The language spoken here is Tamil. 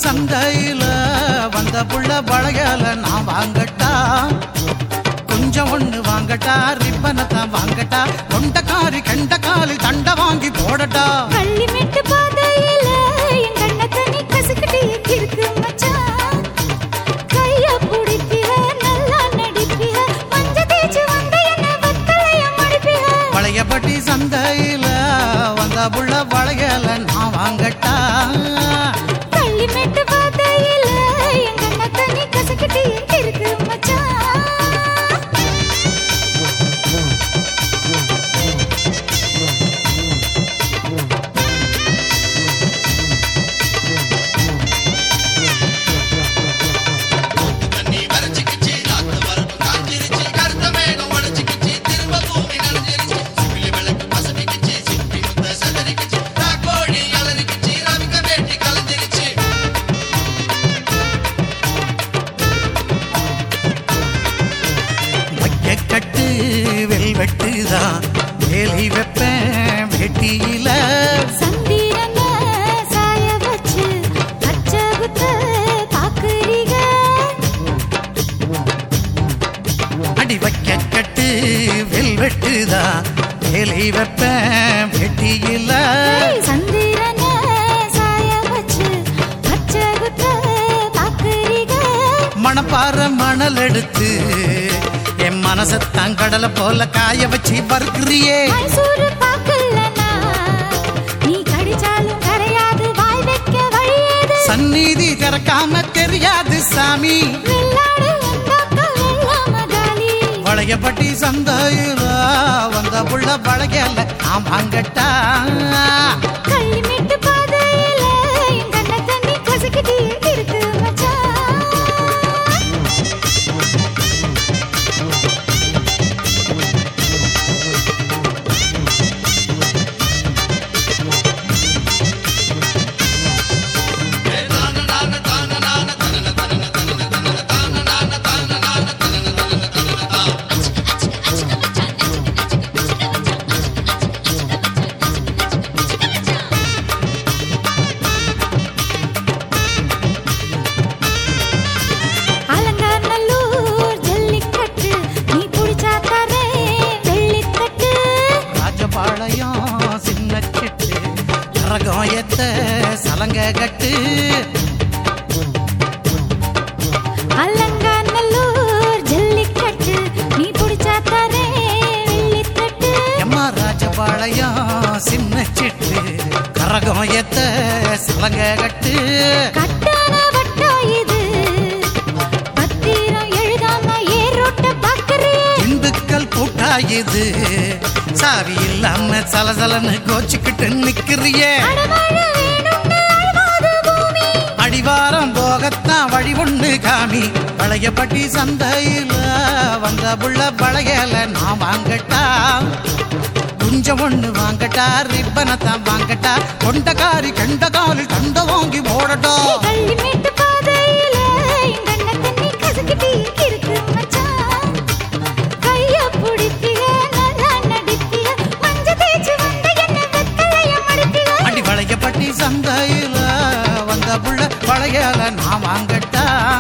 சந்தையில வந்த புள்ள வளையல நான் வாங்கட்டா, கொஞ்சம் ஒண்ணு வாங்கட்டா, ரிப்பனத்தான் வாங்கட்டா, கொண்டக்காரி கெண்டக்காலி தண்டை வாங்கி போடட்டா. கள்ளிமெட்டு பாதையில என் கண்ண தண்ணி கசுக்கிட்டு இருக்கு மச்சான், கைய பிடிப்பிய நல்லா நடிப்பிய, மஞ்ச தேய்ச்சு வந்த என்ன வத்தலைய மடிப்பிய. வளையப்பட்டி சந்தையில வந்த புள்ள வளையல நான் வாங்கட்டா, கள்ளிமெட்டு பாதையில என் கண்ண தண்ணி கசுக்கிட்டு இருக்கு மச்சான். கட்டு வெல்வெட்டுதான் வேலி வைப்பேன் வெட்டியில, சந்திரன சாய வச்சு பச்சை குத்த பாக்குறீங்க. அடி வைக்க கட்டு வெல்வெட்டுதான் வேலி வைப்பேன் வெட்டியில, சந்திரன சாய வச்சு பச்சை குத்த பாக்குறீங்க. மணப்பாற மணல் எடுத்து என் மனசத்தான் கடலை போல காய வச்சு பருக்கிறியே. மைசூரு பாக்கலனா நீ கடிச்சாலும் கரையாது, வாய் வைக்க வழியேது. சந்நிதி திறக்காம தெரியாது சாமி, வெள்ளாடு வந்தாக்க வெள்ளாம காலி. வளையப்பட்டி சந்தையில வந்த புள்ள வளையல நான் வாங்கட்டா, கள்ளிமெட்டு பாதையில என் கண்ண தண்ணி கசக்கிட்டு இருக்கு மச்சான். அலங்காநல்லூர் ஜல்லிக்கட்டு நீ புடிச்சா தரே வெள்ளித்தட்டு. ராஜபாளையம் சின்ன சிட்டு கரகம் எத்த சலங்க கட்டு, அலங்காநல்லூர் ஜல்லிக்கட்டு நீ புடிச்சா தரே வெள்ளித்தட்டு. எம்மா ராஜபாளையம் சின்ன சிட்டு கரகம் எத்த சலங்க கட்டு, கட்டான வட்டா இது பத்திரம் எழுதாம ஏரோட்ட பாக்குறே. இந்துக்கள் கூட்டாயுது சாவி இல்லாம சலசலன்னு கோச்சுக்கிட்டு நிக்கிறியே. அடவாழ வேணும்னு அழுவாத பூமி, அடிவாரம் போகத்தான் வழி ஒண்ணு காமி, வளையப்பட்டி சந்தையில வந்த புள்ள வளையல நான் வாங்கட்டா, குஞ்சம் ஒண்ணு வாங்கட்டா, ரிப்பனத்தான் வாங்கட்டா, கொண்டக்காரி கெண்டக்காலி தண்டை வாங்கி போடட்டா. கள்ளிமெட்டு பாதையில என் கண்ண தண்ணி கசக்கிட்டு இருக்கு மச்சான், கைய பிடிப்பிய நல்லா நடிப்பிய, மஞ்ச தேய்ச்சு வந்த என்ன வெத்தலைய மடிப்பிய. அடி வளையப்பட்டி சந்தையில வந்த புள்ள வளையல நான் வாங்கட்டா.